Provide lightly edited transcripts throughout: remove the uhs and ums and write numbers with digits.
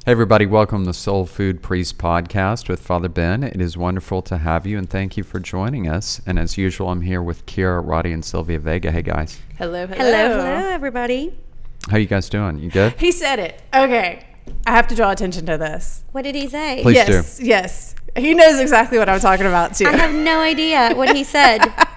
Hey everybody, welcome to the Soul Food Priest podcast with Father Ben. It is wonderful to have you and thank you for joining us. And as usual, I'm here with Kira, Roddy, and Sylvia Vega. Hey guys. Hello, Everybody. How you guys doing? You good? He said it. Okay. I have to draw attention to this. What did he say? Please do. Yes. He knows exactly what I'm talking about too. I have no idea what he said.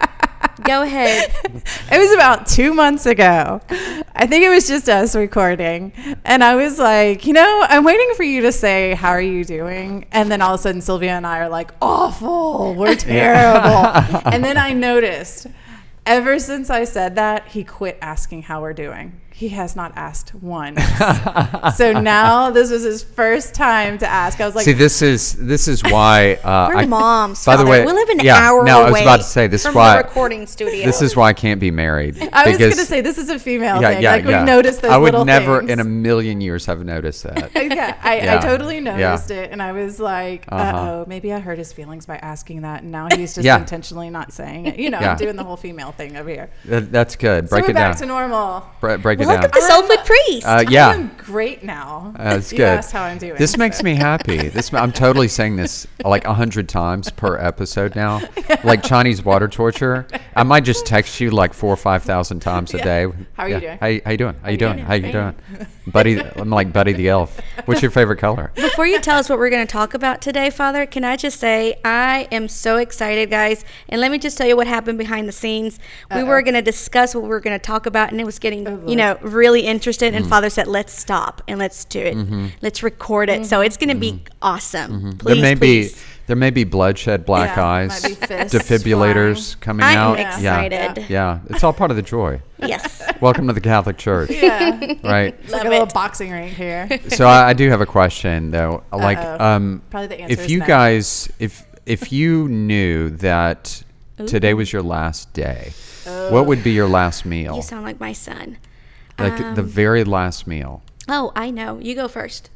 Go ahead. It was about 2 months ago. I think it was just us recording. And I was like, I'm waiting for you to say, how are you doing? And then all of a sudden, Sylvia and I are like, awful. We're terrible. And then I noticed, ever since I said that, he quit asking how we're doing. He has not asked once. So now this was his first time to ask. I was like, see, this is why We're moms. By the way, we live an hour away. I was about to say this is from why the recording studio. This is why I can't be married. I was going to say this is a female thing. We noticed those I would little never things. in a million years have noticed that. I totally noticed it, and I was like, maybe I hurt his feelings by asking that, and now he's just intentionally not saying it. I'm doing the whole female thing over here. That's good. Break so we're it down. back to normal. Break it down. Welcome to Soul Food Priest. I'm great now. That's You good. asked how I'm doing. This makes me happy. I'm totally saying this like 100 times per episode now, like Chinese water torture. I might just text you like 4,000 or 5,000 times a day. How are you doing? How you doing? How you doing? How you doing? Buddy, I'm like Buddy the Elf. What's your favorite color? Before you tell us what we're going to talk about today, Father, can I just say I am so excited, guys. And let me just tell you what happened behind the scenes. We were going to discuss what we were going to talk about, and it was getting, really interested. And Father said, let's stop and let's do it. Let's record it. So it's going to be awesome. Please. There may be bloodshed, black eyes, might be fists defibrillators coming out. I am excited. Yeah, it's all part of the joy. Yes. Welcome to the Catholic Church. Yeah. Right. It's like a little boxing ring here. So I do have a question though. Like, probably the answer if is you no. guys, if you knew that today was your last day, what would be your last meal? You sound like my son. Like the very last meal. Oh, I know. You go first.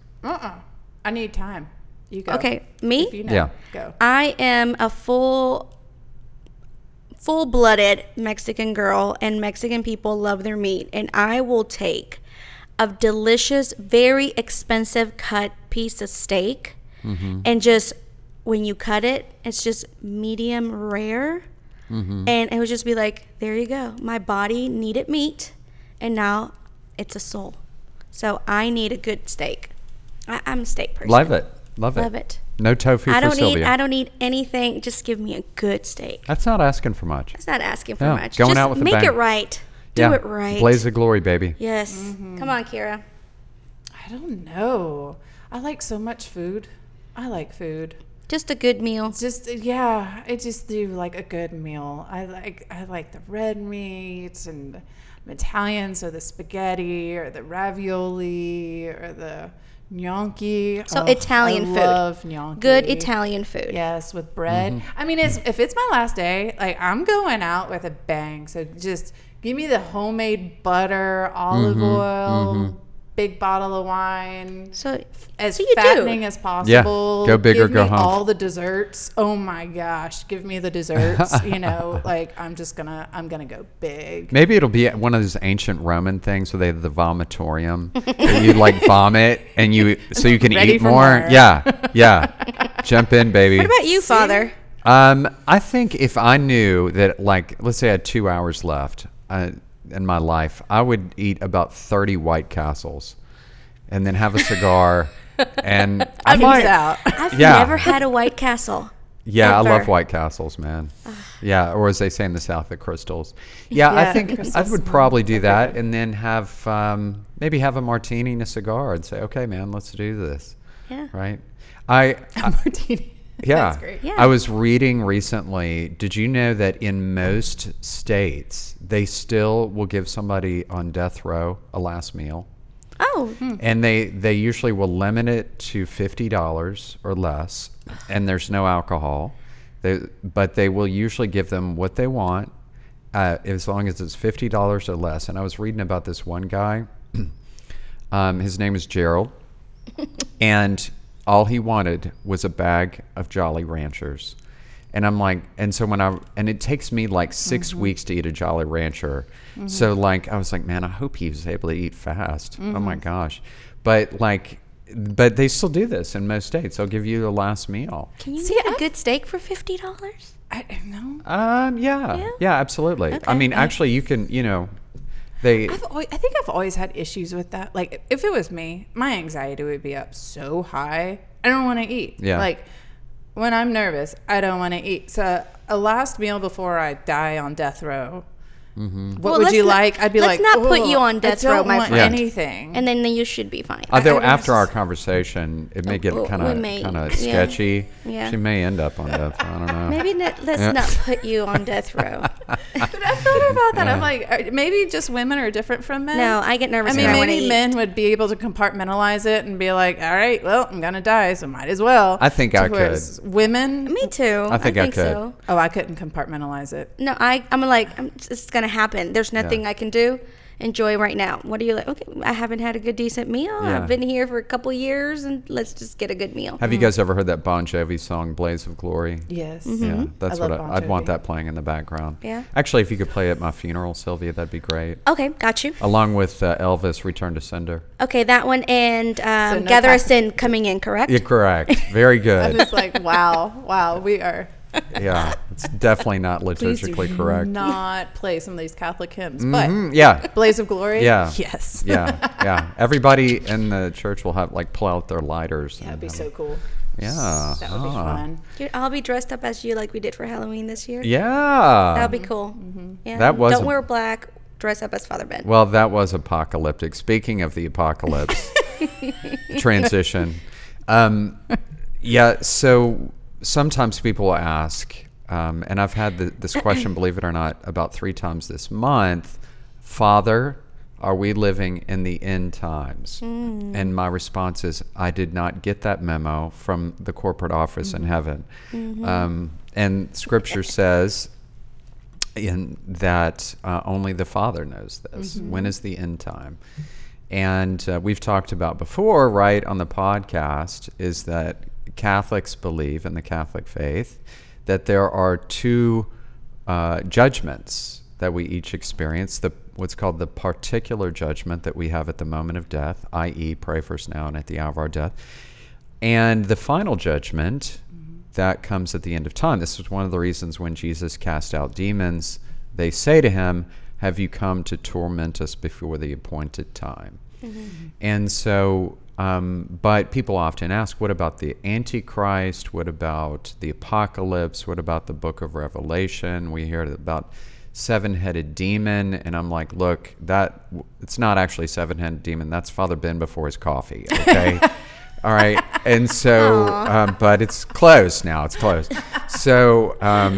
I need time. You go. Okay, me? If you know, Yeah. go. I am a full-blooded Mexican girl, and Mexican people love their meat. And I will take a delicious, very expensive cut piece of steak, and just when you cut it, it's just medium rare, and it would just be like, there you go. My body needed meat, and now it's a soul. So I need a good steak. I'm a steak person. Love it. Love it. No tofu for Sylvia. I don't need anything. Just give me a good steak. That's not asking for much. It's not asking for No, much. going Just out with a make bang. it right. Do it right. Blaze of glory, baby. Yes. Come on, Kira. I don't know. I like so much food. I like food. Just a good meal. I just do like a good meal. I like the red meat, and I'm Italian, so the spaghetti or the ravioli or the gnocchi. So Italian food. I love gnocchi. Good Italian food. Yes, with bread. I mean, if it's my last day, like I'm going out with a bang. So just give me the homemade butter, olive oil, big bottle of wine. So as you fattening do. as possible. Go big or give go me home. all the desserts. Oh my gosh, give me the desserts. Like I'm gonna go big. Maybe it'll be one of those ancient Roman things where they have the vomitorium. Where you like vomit and you can Ready eat for more. more. Yeah. Jump in, baby. What about you, Father? I think if I knew that, like, let's say I had 2 hours left in my life, I would eat about 30 White Castles and then have a cigar. And I Peace might, out. I've never had a White Castle. yeah, I ever. love White Castles, man. Yeah, or as they say in the South, the crystals. Yeah, I think I crystals. would probably do that and then have maybe have a martini and a cigar and say, okay, man, let's do this. Yeah. Right? Martini. Yeah. That's great. Yeah. I was reading recently, did you know that in most states, they still will give somebody on death row a last meal? Oh. And they usually will limit it to $50 or less, and there's no alcohol. But they will usually give them what they want, as long as it's $50 or less. And I was reading about this one guy. His name is Gerald, and all he wanted was a bag of Jolly Ranchers. And I'm like, and so and it takes me like 6 weeks to eat a Jolly Rancher. So like, I was like, man, I hope he was able to eat fast. Oh my gosh. But like, but they still do this in most states. They'll give you the last meal. Can you See, get a good steak for $50? I don't know. Yeah, absolutely. Okay. I mean, actually, you can, they. I think I've always had issues with that. Like, if it was me, my anxiety would be up so high. I don't want to eat. Yeah. Like, when I'm nervous, I don't want to eat. So, a last meal before I die on death row. What Well, would let's you not- like? I'd be let's like, not put you on death row, my I don't want friend. anything. And then you should be fine. Although I after our just- conversation, it may get we kind may, of yeah. sketchy. Yeah. She may end up on death. I don't know. Maybe let's not put you on death row. But I thought about that. I'm like, maybe just women are different from men. No, I get nervous I mean, when I wanna maybe eat. men would be able to compartmentalize it and be like, all right, well, I'm going to die, so might as well. I think I could. Whereas women, Me too. I think I could. so. oh, I couldn't compartmentalize it. No, it's gonna happen. There's nothing I can do. Enjoy right now. What are you like? Okay, I haven't had a good, decent meal. Yeah. I've been here for a couple years, and let's just get a good meal. Have you guys ever heard that Bon Jovi song, Blaze of Glory? Yes. Yeah, that's I love what Bon I'd want Jovi. that playing in the background. Yeah. Actually, if you could play at my funeral, Sylvia, that'd be great. Okay, got you. Along with Elvis, Return to Sender. Okay, that one and no Gather Us pack- In coming in, correct? You're correct. Very I'm good. just like, wow, we are. Yeah, it's definitely not Please do liturgically correct. not play some of these Catholic hymns, but Yeah. Blaze of Glory, Yeah. yes. Yeah. Everybody in the church will have pull out their lighters. That'd and be have- so cool. Yeah. That would be Ah. fun. Dude, I'll be dressed up as you like we did for Halloween this year. Yeah. That'll be cool. Yeah. That was Don't a- wear black. Dress up as Father Ben. Well, that was apocalyptic. Speaking of the apocalypse transition, so sometimes people will ask, and I've had this question, believe it or not, about 3 times this month, Father, are we living in the end times? And my response is, I did not get that memo from the corporate office in heaven. And Scripture says in that only the Father knows this. When is the end time? And we've talked about before, right, on the podcast, is that Catholics believe in the Catholic faith that there are 2 judgments that we each experience, what's called the particular judgment that we have at the moment of death, i.e., pray for us now and at the hour of our death, and the final judgment that comes at the end of time. This is one of the reasons when Jesus cast out demons, they say to him, have you come to torment us before the appointed time? And so, but people often ask, what about the Antichrist? What about the apocalypse? What about the book of Revelation? We hear about 7-headed demon, and I'm like, look, it's not actually 7-headed demon. That's Father Ben before his coffee, okay? All right, and so, but it's closed now. It's closed. So,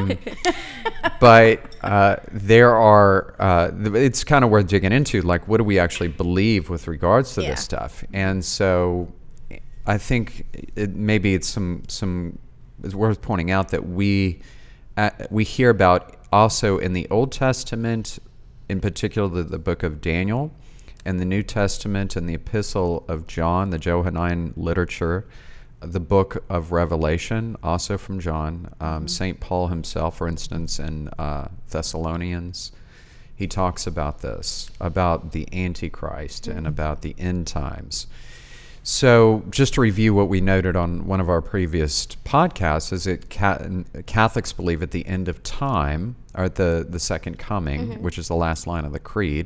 but there are. It's kind of worth digging into. Like, what do we actually believe with regards to Yeah. this stuff? And so, I think maybe it's some. It's worth pointing out that we hear about also in the Old Testament, in particular the book of Daniel, and the New Testament and the Epistle of John, the Johannine literature, the book of Revelation, also from John. St. Paul himself, for instance, in Thessalonians, he talks about this, about the Antichrist and about the end times. So just to review what we noted on one of our previous podcasts, is that Catholics believe at the end of time, or at the second coming, which is the last line of the creed,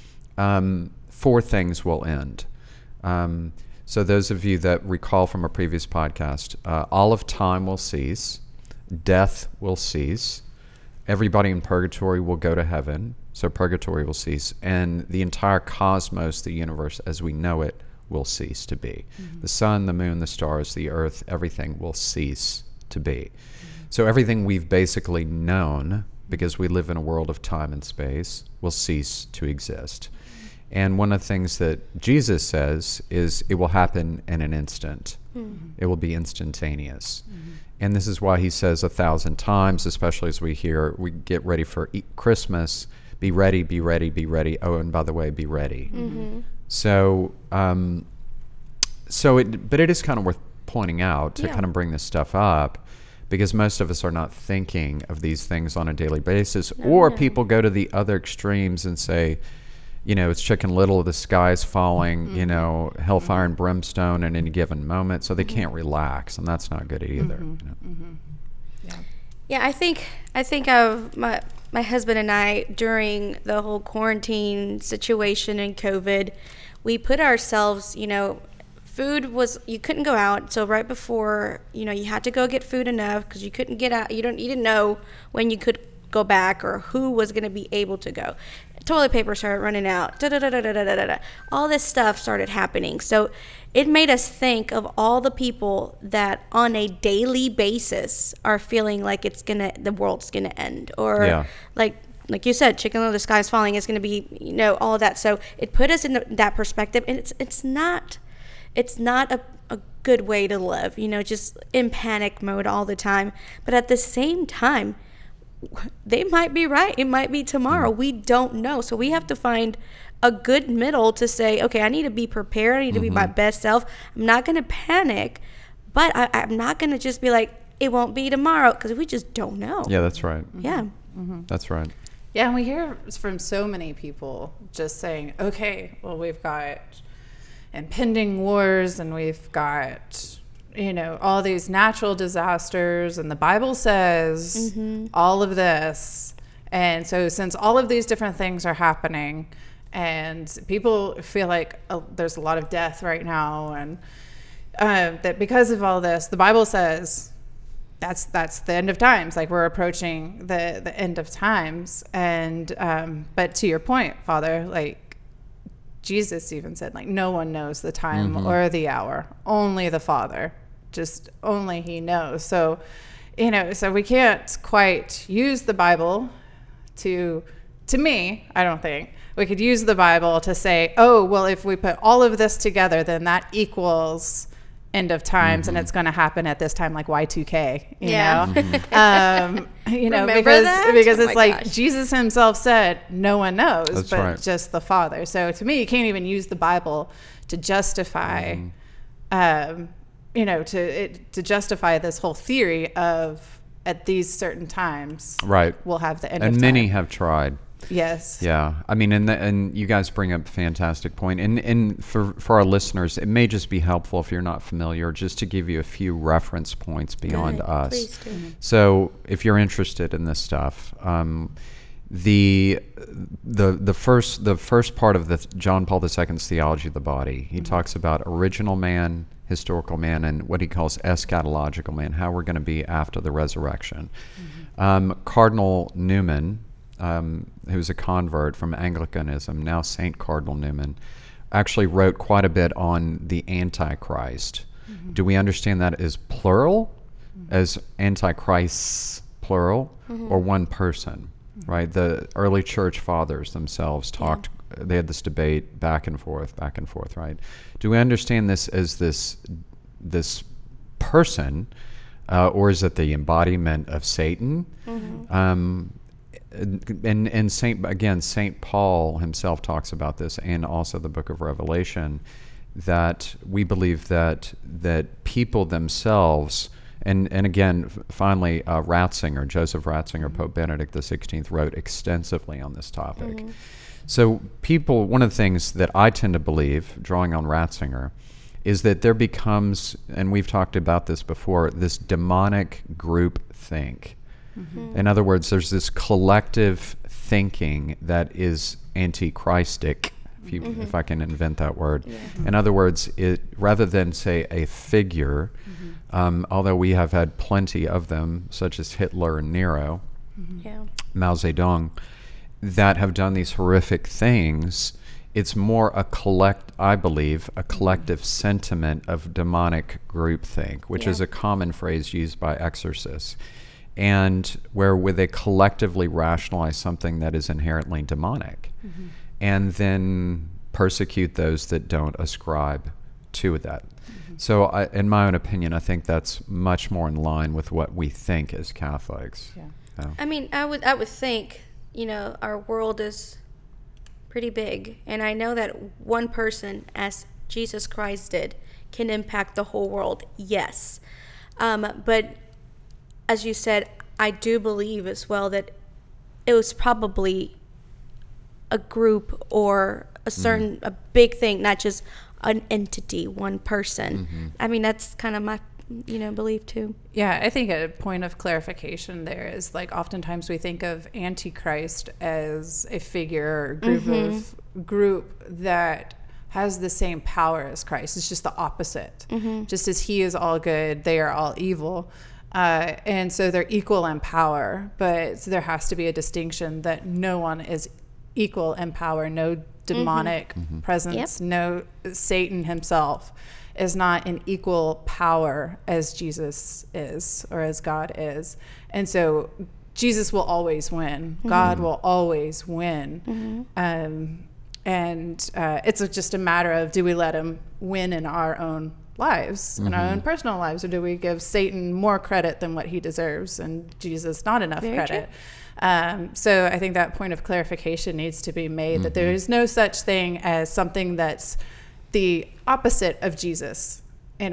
4 things will end. So those of you that recall from a previous podcast, all of time will cease, death will cease, everybody in purgatory will go to heaven, so purgatory will cease, and the entire cosmos, the universe as we know it, will cease to be. The sun, the moon, the stars, the earth, everything will cease to be. So everything we've basically known, because we live in a world of time and space, will cease to exist. And one of the things that Jesus says is it will happen in an instant. It will be instantaneous. And this is why he says 1,000 times, especially as we get ready for Christmas, be ready, be ready, be ready. Oh, and by the way, be ready. So, but it is kind of worth pointing out to kind of bring this stuff up, because most of us are not thinking of these things on a daily basis, or people go to the other extremes and say, it's Chicken Little, the sky's falling, hellfire and brimstone at any given moment, so they can't relax, and that's not good either. Yeah, I think of my husband and I during the whole quarantine situation and COVID, we put ourselves, food was, you couldn't go out. So right before, you had to go get food enough because you couldn't get out. You didn't know when you could go back or who was going to be able to go. Toilet paper started running out. All this stuff started happening. So it made us think of all the people that on a daily basis are feeling like the world's gonna end, or like you said, Chicken Little, the sky's falling. It's gonna be, all of that. So it put us in that perspective, and it's not a good way to live, just in panic mode all the time. But at the same time, they might be right. It might be tomorrow. We don't know. So we have to find a good middle to say, okay, I need to be prepared. I need to be my best self. I'm not going to panic, but I'm not going to just be like, it won't be tomorrow, because we just don't know. Yeah, that's right. Yeah. That's right. Yeah, and we hear from so many people just saying, okay, well, we've got impending wars, and we've got, all these natural disasters, and the Bible says all of this. And so since all of these different things are happening, and people feel like there's a lot of death right now, and that because of all this, the Bible says that's the end of times. Like, we're approaching the end of times. And but to your point, Father, like Jesus even said, like, no one knows the time or the hour, only the Father, just only he knows. So so we can't quite use the Bible to me, I don't think we could use the Bible to say, oh, well, if we put all of this together, then that equals end of times, and it's going to happen at this time, like Y2K, you know? Because it's like gosh. Jesus himself said, no one knows. That's but right. Just the Father. So to me, you can't even use the Bible to justify, to justify this whole theory of at these certain times, right? We'll have the end and of time. Many have tried. Yes. Yeah. I mean, and you guys bring up a fantastic point. And for our listeners, it may just be helpful if you're not familiar, just to give you a few reference points beyond us. Please do. So if you're interested in this stuff, the first part of the John Paul II's theology of the body, he talks about original man, historical man, and what he calls eschatological man, how we're going to be after the resurrection. Cardinal Newman, who's a convert from Anglicanism, now St. Cardinal Newman, actually wrote quite a bit on the Antichrist. Do we understand that as plural, as Antichrists plural, or one person, right? The early church fathers themselves talked, they had this debate back and forth, right? Do we understand this as this person, or is it the embodiment of Satan? And St. Paul himself talks about this, and also the book of Revelation, that we believe that people themselves, and again, finally, Joseph Ratzinger, Pope Benedict XVI, wrote extensively on this topic. So people, one of the things that I tend to believe, drawing on Ratzinger, is that there becomes, and we've talked about this before, this demonic group think. In other words, there's this collective thinking that is antichristic, if I can invent that word. In other words, it rather than say a figure, although we have had plenty of them, such as Hitler and Nero, Mao Zedong, that have done these horrific things, it's more I believe, a collective sentiment of demonic groupthink, which is a common phrase used by exorcists. And where they collectively rationalize something that is inherently demonic, and then persecute those that don't ascribe to that. So in my own opinion, I think that's much more in line with what we think as Catholics. I mean, I would think, our world is pretty big, and I know that one person, as Jesus Christ did, can impact the whole world, yes. But as you said, I do believe as well that it was probably a group or a certain a big thing, not just an entity, one person. I mean, that's kind of my belief too. Yeah, I think a point of clarification there is like oftentimes we think of Antichrist as a figure or group that has the same power as Christ. It's just the opposite. Just as he is all good, they are all evil. And so they're equal in power, but there has to be a distinction that no one is equal in power. No demonic presence, no Satan himself is not in equal power as Jesus is or as God is. And so Jesus will always win. God will always win. And it's just a matter of, do we let him win in our own lives, in our own personal lives, or do we give Satan more credit than what he deserves and Jesus not enough credit? So I think that point of clarification needs to be made, that there is no such thing as something that's the opposite of Jesus,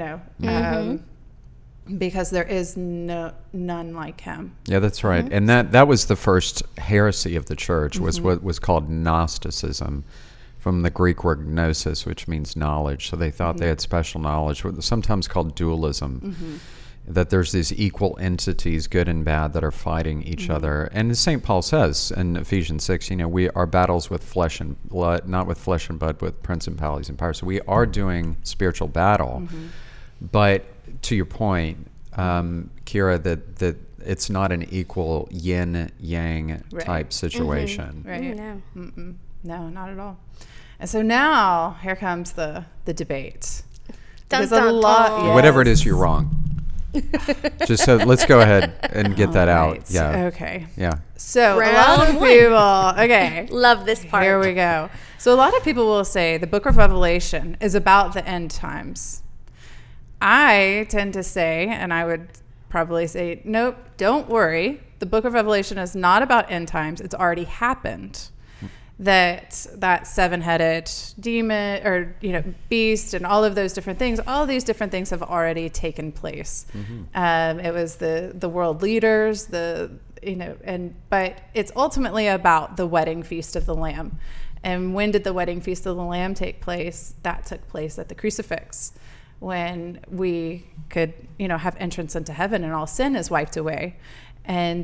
because there is none like him. Yeah, that's right. And that was the first heresy of the church, was what was called Gnosticism, from the Greek word gnosis, which means knowledge. So they thought they had special knowledge, sometimes called dualism, that there's these equal entities, good and bad, that are fighting each other. And as St. Paul says in Ephesians 6, we are battles with flesh and blood, not with flesh and blood, with principalities and powers. So we are doing spiritual battle. But to your point, Kira, that it's not an equal yin-yang type situation. Right. No. No, not at all. And so now here comes the debate. Dun, Because dun, dun. Whatever it is, you're wrong. Just so let's go ahead and get that out. Right. Yeah. Okay. Yeah. So a Round lot of one. people, okay. Love this part. Here we go. So a lot of people will say the book of Revelation is about the end times. I tend to say, and I would probably say, nope, don't worry. The book of Revelation is not about end times. It's already happened. That seven-headed demon or beast and all of those different things, all of these different things have already taken place. It was the world leaders, but it's ultimately about the wedding feast of the Lamb. And when did the wedding feast of the Lamb take place? That took place at the crucifix, when we could have entrance into heaven and all sin is wiped away. And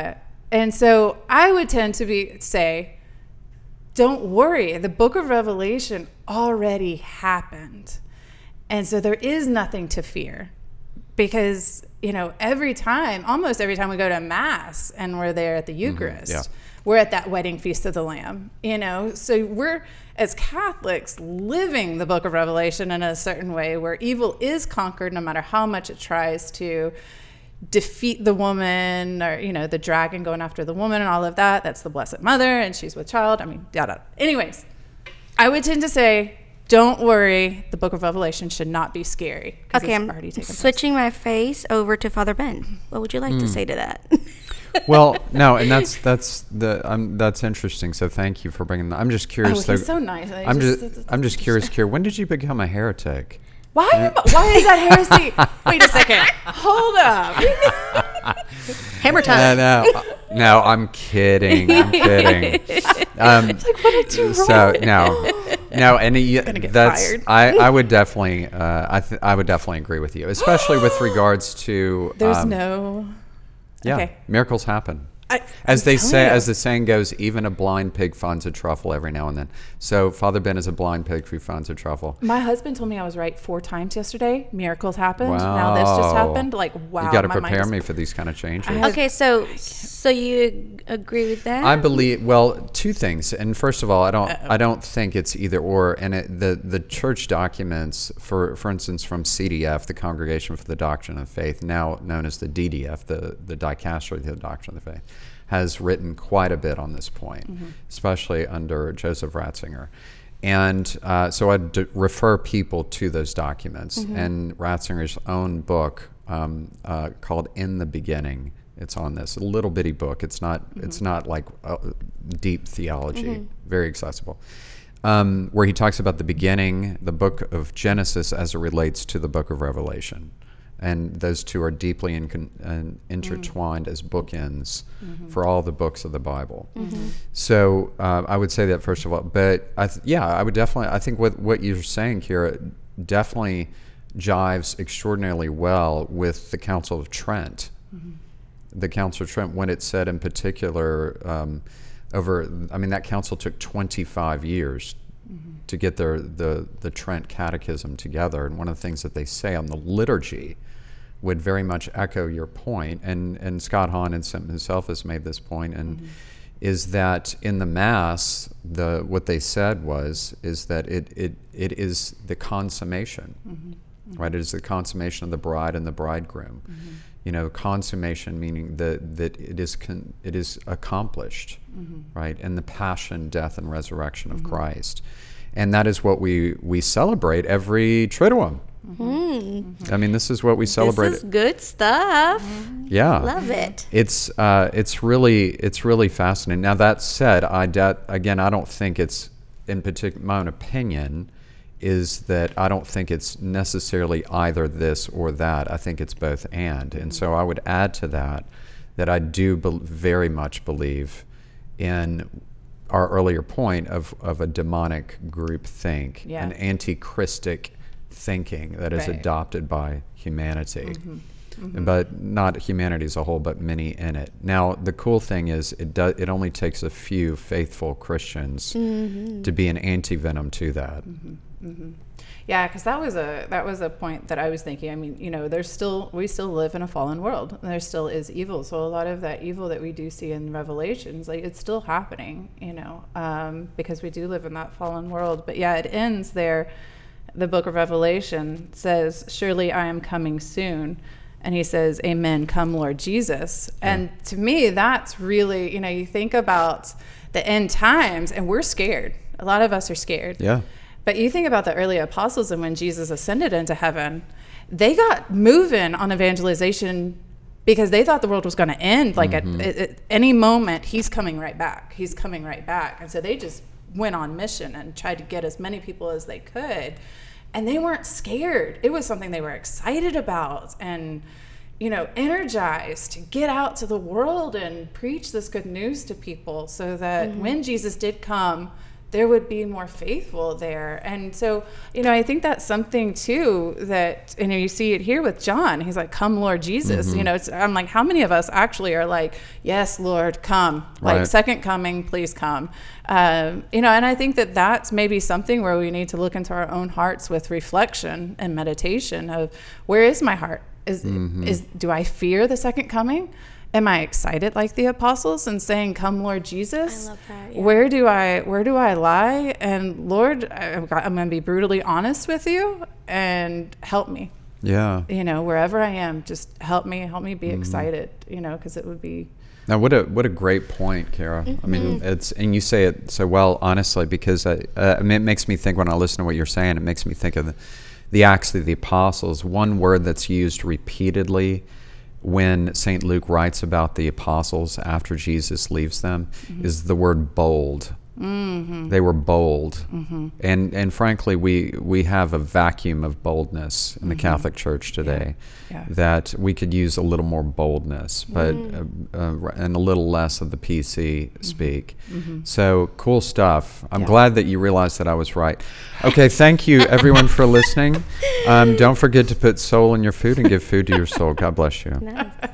so I would tend to say, don't worry, the book of Revelation already happened. And so there is nothing to fear, because, almost every time we go to Mass and we're there at the Eucharist, we're at that wedding feast of the Lamb, So we're, as Catholics, living the book of Revelation in a certain way where evil is conquered no matter how much it tries to defeat the woman, or the dragon going after the woman and all of that. That's the Blessed Mother, and she's with child. Yada. Anyways, I would tend to say, don't worry, the book of Revelation should not be scary. Okay, I'm switching my face over to Father Ben. What would you like to say to that? Well, no, and that's interesting. So thank you for bringing that. I'm just curious. He's so nice. I'm just curious, Kira, when did you become a heretic? Why is that heresy? Wait a second. Hold up. Hammer time. No, I'm kidding. Like, what did I do wrong? So no, and fired. I would definitely, I would definitely agree with you, especially with regards to. There's no. Yeah, Okay. miracles happen. As the saying goes, even a blind pig finds a truffle every now and then. So Father Ben is a blind pig who finds a truffle. My husband told me I was right 4 times yesterday. Miracles happened. Wow. Now this just happened. Like, wow. You got to my mind prepare is- me for these kind of changes. Okay, so you agree with that? I believe, well, 2 things. And first of all, I don't think it's either or. And the church documents, for instance, from CDF, the Congregation for the Doctrine of Faith, now known as the DDF, the Dicastery of the Doctrine of the Faith, has written quite a bit on this point, especially under Joseph Ratzinger. And so I'd refer people to those documents. And Ratzinger's own book called In the Beginning, it's on this, a little bitty book. It's not like deep theology, very accessible, where he talks about the beginning, the book of Genesis as it relates to the book of Revelation. and those two are deeply intertwined as bookends for all the books of the Bible. So I would say that first of all, but I would definitely, I think what you're saying, Kira, definitely jives extraordinarily well with the Council of Trent. The Council of Trent, when it said in particular, that council took 25 years to get the Trent Catechism together. And one of the things that they say on the liturgy would very much echo your point, and Scott Hahn himself has made this point, and is that in the Mass, what they said is that it is the consummation, right? It is the consummation of the bride and the bridegroom. Consummation meaning that it is accomplished, right? In the passion, death, and resurrection of Christ. And that is what we celebrate every Triduum. I mean, this is what we celebrate. This is good stuff. Yeah, love it. It's really fascinating. Now that said, I don't think it's, in particular, my own opinion is that I don't think it's necessarily either this or that. I think it's both and so I would add to that I do very much believe in our earlier point of a demonic group think, an anti-Christic thinking that is adopted by humanity, but not humanity as a whole, but many in it. Now, the cool thing is it only takes a few faithful Christians to be an anti-venom to that. Yeah, because that was a point that I was thinking. I mean, we still live in a fallen world. There still is evil. So a lot of that evil that we do see in Revelations, like, it's still happening, because we do live in that fallen world. But yeah, it ends there. The book of Revelation says, "Surely I am coming soon." And he says, "Amen, come Lord Jesus." And to me, that's really, you think about the end times, and we're scared. A lot of us are scared. Yeah. But you think about the early apostles, and when Jesus ascended into heaven, they got moving on evangelization because they thought the world was going to end. Like at any moment, he's coming right back. He's coming right back. And so they just went on mission and tried to get as many people as they could. And they weren't scared. It was something they were excited about and, energized to get out to the world and preach this good news to people so that when Jesus did come, there would be more faithful there. And so, I think that's something too that, you see it here with John. He's like, "Come, Lord Jesus." I'm like, how many of us actually are like, "Yes, Lord, come." Right. Like, second coming, please come. And I think that that's maybe something where we need to look into our own hearts with reflection and meditation of, where is my heart? Do I fear the second coming? Am I excited like the apostles and saying, "Come, Lord Jesus"? I love that. Yeah. Where do I lie? And Lord, I'm going to be brutally honest with you and help me. Yeah. Wherever I am, just help me be excited, because it would be. Now, what a great point, Kara. I mean, and you say it so well, honestly, because it makes me think, when I listen to what you're saying, it makes me think of the Acts of the Apostles. One word that's used repeatedly when St. Luke writes about the apostles after Jesus leaves them is the word bold. They were bold. And frankly, we have a vacuum of boldness in the Catholic Church today that we could use a little more boldness, but and a little less of the PC speak. So cool stuff. I'm glad that you realized that I was right. Okay, thank you everyone for listening. Don't forget to put soul in your food and give food to your soul. God bless you. Nice.